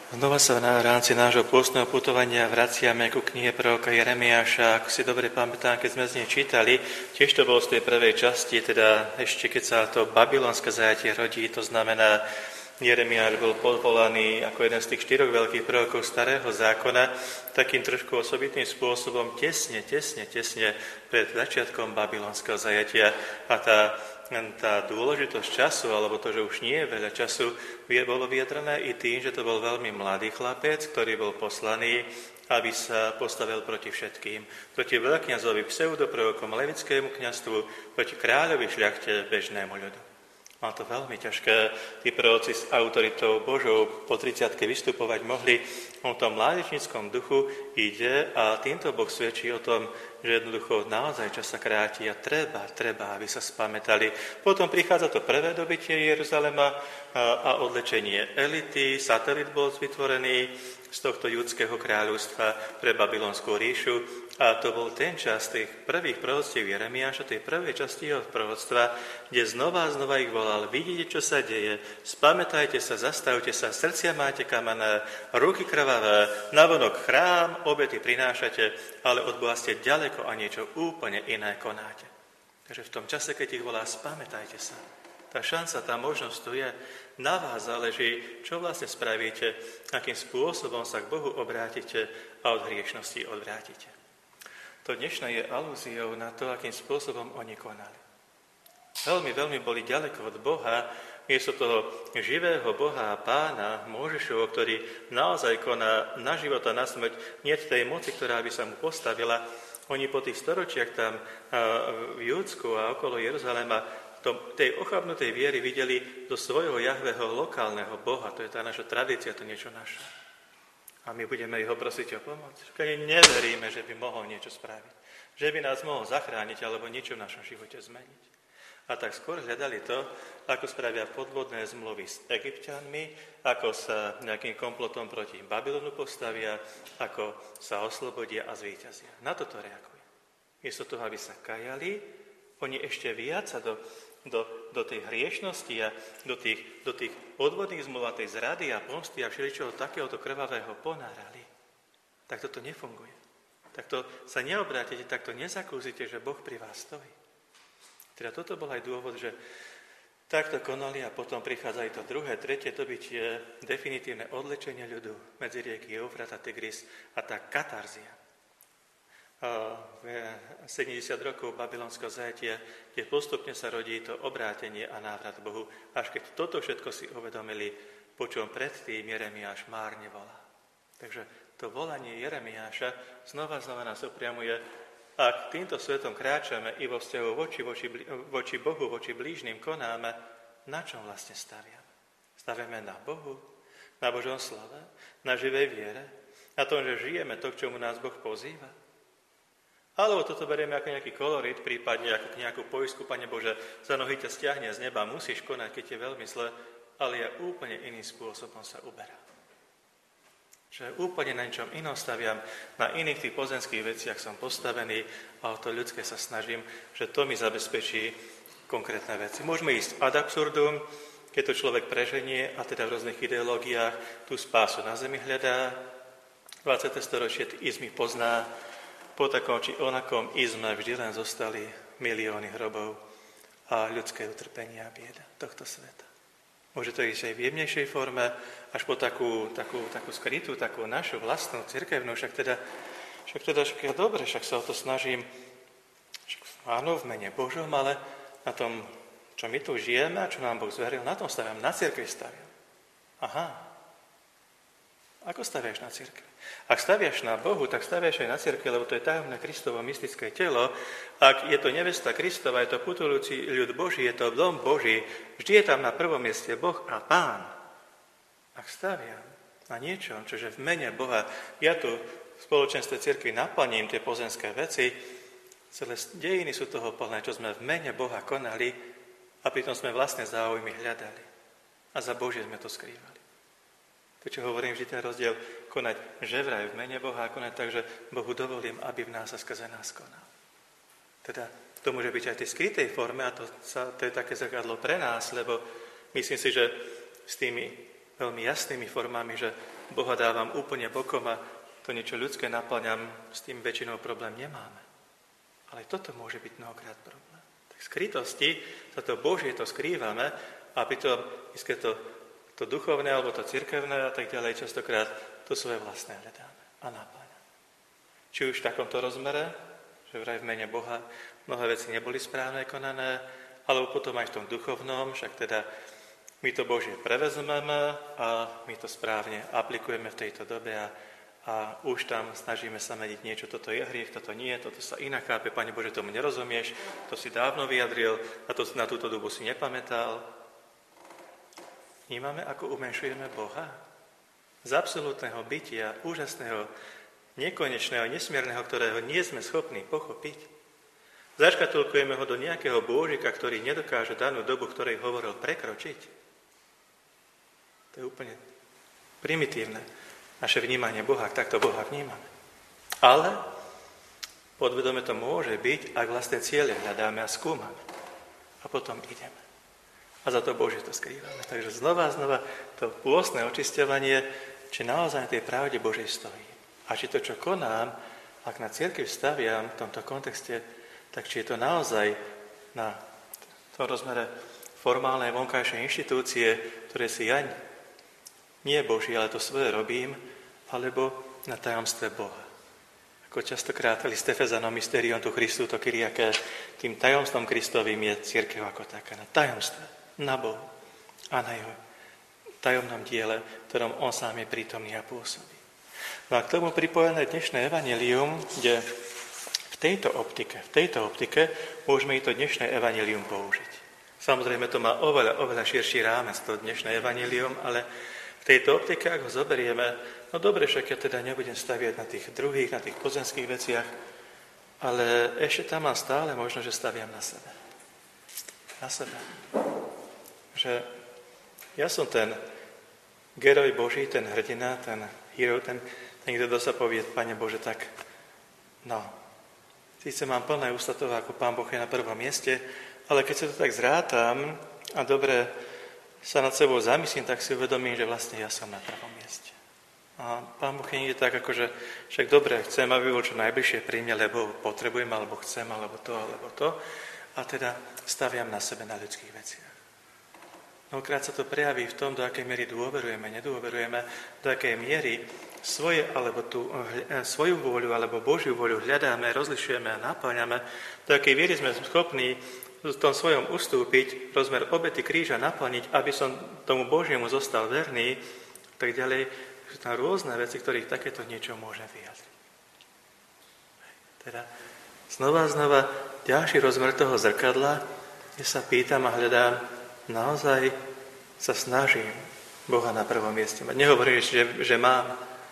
Znova sa v rámci nášho pôstneho putovania vraciame ku knihe proroka Jeremiáša. Ako si dobre pamätám, keď sme z nej čítali, tiež to bolo z tej prvej časti, teda ešte keď sa to babylonské zajatie rodí, to znamená, Jeremiáš bol povolaný ako jeden z tých 4 veľkých prorokov Starého zákona, takým trošku osobitným spôsobom tesne pred začiatkom babylonského zajatia. A tá dôležitosť času, alebo to, že už nie je veľa času, bolo vyjadrené i tým, že to bol veľmi mladý chlapec, ktorý bol poslaný, aby sa postavil proti všetkým. Proti veľkňazovi, pseudoprorokom, levickému kňazstvu, proti kráľovi, šľachte, bežnému ľudu. Mal to veľmi ťažké. Tí proroci s autoritou Božou po 30-ke vystupovať mohli. O tom mládežníckom duchu ide a týmto Boh svedčí o tom, že jednoducho naozaj čas sa kráti a treba, aby sa spamätali. Potom prichádza to prvé dobytie Jeruzalema a odlečenie elity. Satelit bol vytvorený z tohto judského kráľovstva pre babylonskú ríšu. A to bol ten čas tých prvých proroctiev Jeremiáša, tej prvej časti jeho proroctva, kde znova ich volal: vidíte, čo sa deje, spamätajte sa, zastavte sa, srdcia máte kamenné, ruky krvavé, navonok chrám, obety prinášate, ale od Boha ste ďaleko a niečo úplne iné konáte. Takže v tom čase, keď ich volá, spamätajte sa. Tá šanca, tá možnosť tu je. Na vás záleží, čo vlastne spravíte, akým spôsobom sa k Bohu obrátite a od hriešnosti odvrátite. To dnešné je alúziou na to, akým spôsobom oni konali. Veľmi boli ďaleko od Boha, miesto toho živého Boha a Pána, Mojžišovo, ktorý naozaj koná na život a na smrť, nie tej moci, ktorá by sa mu postavila. Oni po tých storočiach tam v Júdsku a okolo Jeruzalema tej ochabnutej viery videli do svojho Jahveho lokálneho Boha. To je tá naša tradícia, to niečo naše. A my budeme ho prosiť o pomoc. Keď neveríme, že by mohol niečo spraviť. Že by nás mohol zachrániť alebo niečo v našom živote zmeniť. A tak skôr hľadali to, ako spravia podvodné zmluvy s Egypťanmi, ako sa nejakým komplotom proti Babylonu postavia, ako sa oslobodia a zvíťazia. Na toto reagujú. Miesto toho, aby sa kajali, oni ešte viac sa do tej hriešnosti a do tých podvodných zmluv a tej zrady a pomsty a všeličoho takéhoto krvavého ponárali. Tak toto nefunguje. Takto sa neobrátite, takto nezakúzite, že Boh pri vás stojí. Teda toto bol aj dôvod, že takto konali a potom prichádza aj to druhé, tretie dobytie, definitívne odlečenie ľudu medzi rieky Eufrat a Tigris a tá katarzia. 70 rokov babylonského zajatia, kde postupne sa rodí to obrátenie a návrat Bohu. Až keď toto všetko si uvedomili, po čom predtým Jeremiáš márne volá. Takže to volanie Jeremiáša znova nás upriamuje, ak týmto svetom kráčame i vo vzťahu voči Bohu, voči blížnym konáme, na čom vlastne staviame? Staviame na Bohu, na Božom slave, na živej viere, na tom, že žijeme to, k čomu nás Boh pozýva? Alebo toto berieme ako nejaký kolorit, prípadne ako nejakú poistku, Pane Bože, za nohy ťa stiahne z neba, musíš konať, keď je veľmi zle, ale ja úplne iným spôsobom sa uberám. Že úplne na ničom inom staviam, na iných tých pozemských veciach som postavený a o to ľudské sa snažím, že to mi zabezpečí konkrétne veci. Môžeme ísť ad absurdum, keď to človek preženie a teda v rôznych ideológiách tú spásu na zemi hľadá, 20. storočie izmy pozná, po takom či onakom izme vždy len zostali milióny hrobov a ľudské utrpenia a bieda tohto sveta. Môže to ísť aj v jemnejšej forme, až po takú skrytú, takú našu vlastnú cirkevnú, však dobre, však sa o to snažím, áno, v mene Božom, ale na tom, čo my tu žijeme a čo nám Boh zveril, na tom staviam, na cirkevi staviam. Aha. Ako staviaš na cirkev? Ak staviaš na Bohu, tak staviaš aj na cirkev, lebo to je tajomné Kristovo mystické telo. Ak je to nevesta Kristova, je to putujúci ľud Boží, je to dom Boží, vždy je tam na prvom mieste Boh a Pán. Ak staviam na niečom, čože v mene Boha, ja tu v spoločenstve cirkvi naplním tie pozemské veci, celé dejiny sú toho plné, čo sme v mene Boha konali a pritom sme vlastne záujmy hľadali. A za Božie sme to skrývali. To, čo hovorím, vždy ten rozdiel konať že vraj v mene Boha a konať tak, že Bohu dovolím, aby v nás a skrze nás konal. Teda to môže byť aj v tej skrytej forme a to je také zrkadlo pre nás, lebo myslím si, že s tými veľmi jasnými formami, že Boha dávam úplne bokom a to niečo ľudské naplňam, s tým väčšinou problém nemáme. Ale toto môže byť mnohokrát problém. Tak v skrytosti za to Božie to skrývame a pritom to duchovné alebo to cirkevné a tak ďalej častokrát to svoje vlastné hľadáme a naplňame. Či už v takomto rozmere, že vraj v mene Boha mnohé veci neboli správne konané, alebo potom aj v tom duchovnom, však teda my to Božie prevezmeme a my to správne aplikujeme v tejto dobe a už tam snažíme sa meniť niečo, toto je hriech, toto nie, toto sa inak chápe, Pane Bože, tomu nerozumieš, to si dávno vyjadril a to na túto dobu si nepamätal. Vnímame, ako umenšujeme Boha? Z absolútneho bytia, úžasného, nekonečného, nesmierneho, ktorého nie sme schopní pochopiť. Zaškatulkujeme ho do nejakého bôžika, ktorý nedokáže danú dobu, ktorej hovoril, prekročiť. To je úplne primitívne. Naše vnímanie Boha, ak takto Boha vnímame. Ale podvedome to môže byť, ak vlastné ciele hľadáme a skúmame. A potom ideme. A za to Božie to skrývame. Takže znova to pôstne očisťovanie, či naozaj na tej pravde Božej stojí. A či to, čo konám, ak na cirkev staviam v tomto kontexte, tak či je to naozaj na tom rozmere formálnej vonkajšej inštitúcie, ktoré si ja nie Boží, ale to svoje robím, alebo na tajomstve Boha. Ako častokrát list Efezanom mysterium tu Christu, to Kyriake, tým tajomstvom Kristovým je cirkev ako taká. Na tajomstve, na Bohu a na jeho tajomnom diele, v ktorom on sám je prítomný a pôsobí. No a k tomu pripojené dnešné evanjelium, kde v tejto optike môžeme i to dnešné evanjelium použiť. Samozrejme, to má oveľa širší rámec, to dnešné evanjelium, ale v tejto optike, ak ho zoberieme, no dobre, však ja teda nebudem staviať na tých druhých, na tých pozemských veciach, ale ešte tam mám stále možno, že staviam na sebe. Na sebe. Že ja som ten geroj Boží, ten hrdina, ten hero, ten kto sa povie, Pane Bože, tak no, síce mám plné ústa toho, ako Pán Boh je na prvom mieste, ale keď sa to tak zrátam a dobre sa nad sebou zamyslím, tak si uvedomím, že vlastne ja som na prvom mieste. A Pán Boh je niekde tak, akože však dobre, chcem, aby bol čo najbližšie pri mne, lebo potrebujem, alebo chcem, alebo to. A teda staviam na sebe na ľudských veciach. Mnohokrát sa to prejaví v tom, do akej miery dôverujeme, nedôverujeme, do akej miery svoju vôľu alebo Božiu vôľu hľadáme, rozlišujeme a naplňame, do akej miery sme schopní v tom svojom ustúpiť, rozmer obety kríža naplniť, aby som tomu Božiemu zostal verný, tak ďalej, sú tam rôzne veci, ktorých takéto niečo môže vyjadriť. Teda znova ďalší rozmer toho zrkadla, kde sa pýtam a hľadám, naozaj sa snažím Boha na prvom mieste mať. Nehovorím, že mám.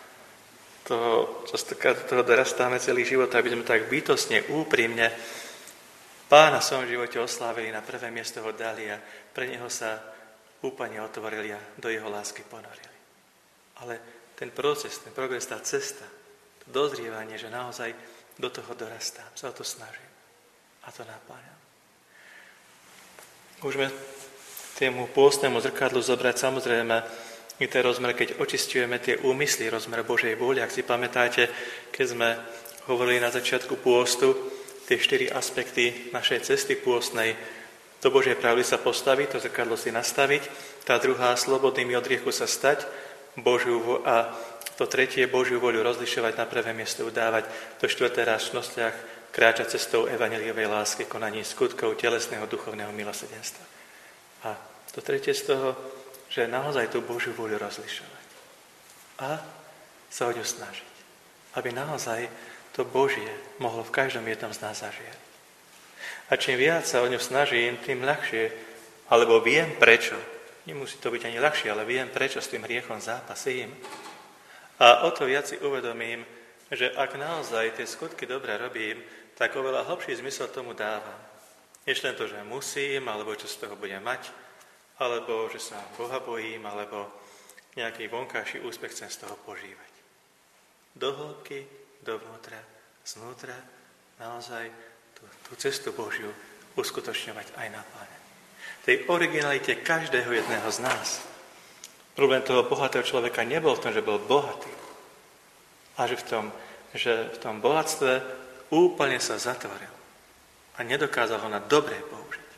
Toho dorastáme celý život, aby sme tak bytostne, úprimne Pána v svojom živote oslávili, na prvé miesto ho dali a pre neho sa úplne otvorili a do jeho lásky ponorili. Ale ten proces, ten progres, tá cesta, to dozrievanie, že naozaj do toho dorastám, sa o to snažím a to napájam. Môžeme tému pôstnemu zrkadlu zobrať samozrejme i ten rozmer, keď očisťujeme tie úmysly, rozmer Božej vôle. Ak si pamätáte, keď sme hovorili na začiatku pôstu, tie 4 aspekty našej cesty pôstnej, do Božej pravdy sa postaviť, to zrkadlo si nastaviť, tá druhá, slobodnými od hriechu sa stať, a to tretie, Božiu voľu rozlišovať, na prvé miesto udávať, to 4. raz v čnostiach kráčať cestou evanjeliovej lásky, konaní skutkov telesného duchovného milosrdenstva. A to tretie z toho, že naozaj tú Božiu vôľu rozlišovať. A sa o ňu snažiť. Aby naozaj to Božie mohlo v každom jednom z nás zažiť. A čím viac sa o ňu snažím, tým ľahšie, alebo viem prečo. Nemusí to byť ani ľahšie, ale viem prečo s tým hriechom zápasím. A o to viac si uvedomím, že ak naozaj tie skutky dobre robím, tak oveľa hlbší zmysel tomu dávam. Než len to, že musím, alebo čo z toho budem mať, alebo že sa Boha bojím, alebo nejaký vonkajší úspech chcem z toho požívať. Do hĺbky, dovnútra, znútra, naozaj tú cestu Božiu uskutočňovať aj na Páne. Tej originalite každého jedného z nás. Problém toho bohatého človeka nebol v tom, že bol bohatý, ale že v tom bohatstve úplne sa zatvoril a nedokázal ho na dobré použiť.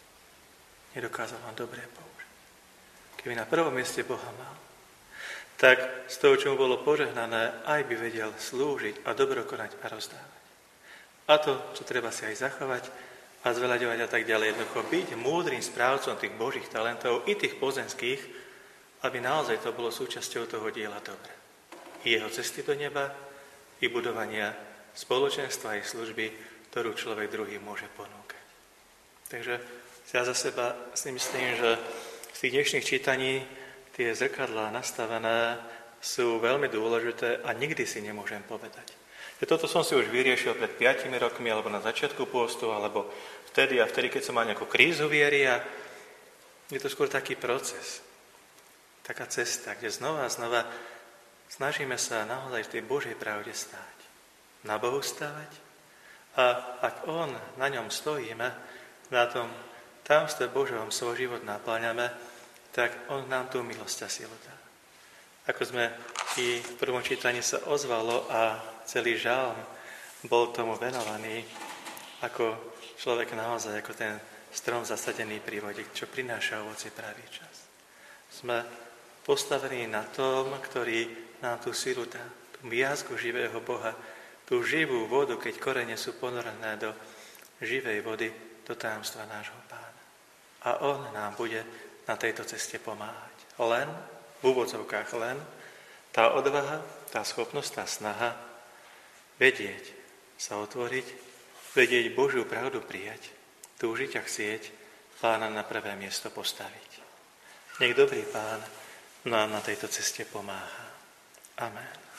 Keby na prvom mieste Boha mal, tak z toho, čo mu bolo požehnané, aj by vedel slúžiť a dobrokonať a rozdávať. A to, čo treba si aj zachovať a zveľaďovať a tak ďalej, jednoducho byť múdrym správcom tých Božích talentov i tých pozemských, aby naozaj to bolo súčasťou toho diela dobra. I jeho cesty do neba, i budovania spoločenstva a služby, ktorú človek druhý môže ponúkať. Takže ja za seba si myslím, že z tých dnešných čítaní tie zrkadlá nastavené sú veľmi dôležité a nikdy si nemôžem povedať. Toto som si už vyriešil pred 5 rokmi, alebo na začiatku pôstu, alebo vtedy, keď som mal nejakú krízu viery a je to skôr taký proces, taká cesta, kde znova a znova snažíme sa naozaj v tej Božej pravde stáť, na Bohu stávať a ak na ňom stojíme, na tom tajomstve Božom svoj život napĺňame, tak on nám tú milosť a silu dá. Ako sme i v prvom čítaní sa ozvalo a celý žalm bol tomu venovaný, ako človek naozaj, ako ten strom zasadený pri vode, čo prináša ovocie pravý čas. Sme postavení na tom, ktorý nám tú silu dá, tú miazgu živého Boha, tú živú vodu, keď korene sú ponorené do živej vody, do tajomstva nášho Pána. A on nám bude na tejto ceste pomáhať. Len, v úvodzovkách len, tá odvaha, tá schopnosť, tá snaha vedieť sa otvoriť, vedieť Božiu pravdu prijať, túžiť a chcieť Pána na prvé miesto postaviť. Nech dobrý Pán nám na tejto ceste pomáha. Amen.